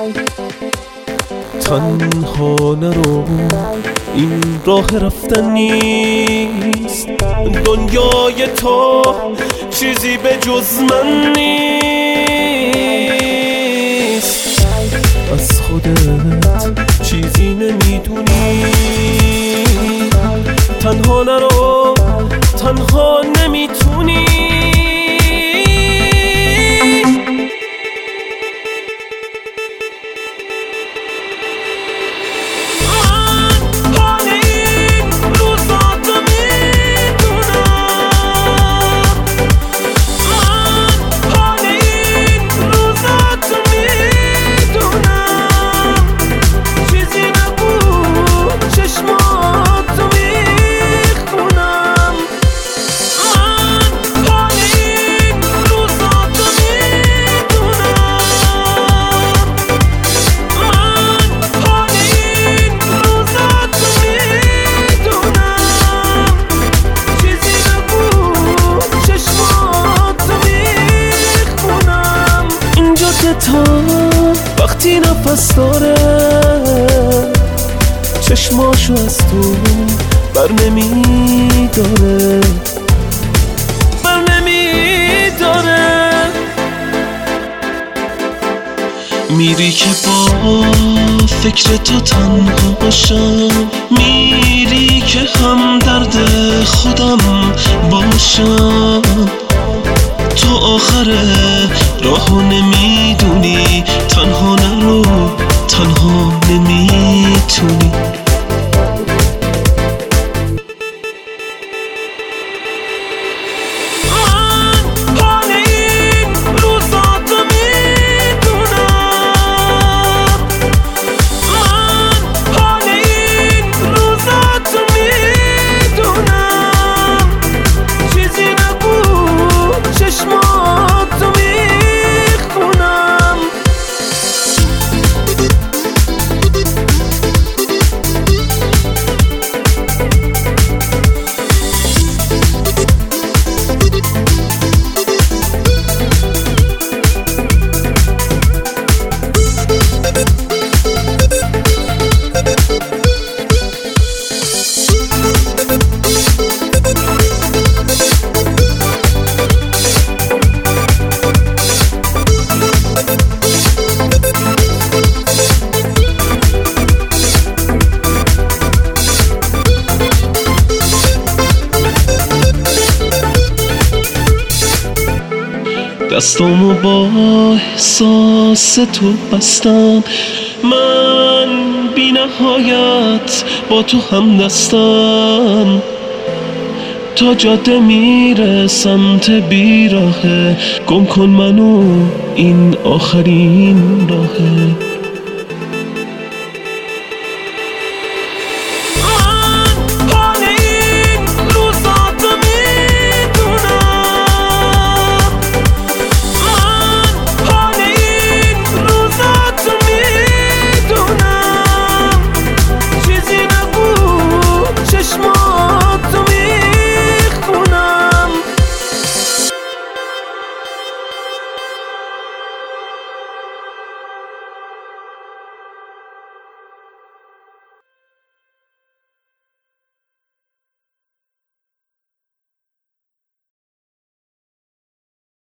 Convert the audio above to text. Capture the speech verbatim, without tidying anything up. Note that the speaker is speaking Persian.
تنها نرو، این راه رفتن نیست. دنیای تو چیزی به جز من نیست. از خودت چیزی نمیدونی. تنها نرو، تنها نمیتونی. تا وقتی نفس داره، چشماشو از تو بر نمیداره، بر نمیداره. میری که با فکر تو تنها باشم، میری که هم درد خودم باشم. تو آخر راهو نمیدونی. تنها نرو، تنها نمیتونی. دستامو با احساس تو بستم، من بی نهایت با تو هم دستم. تا جاده میره سمت بیراهه، گم کن منو این آخرین راهه.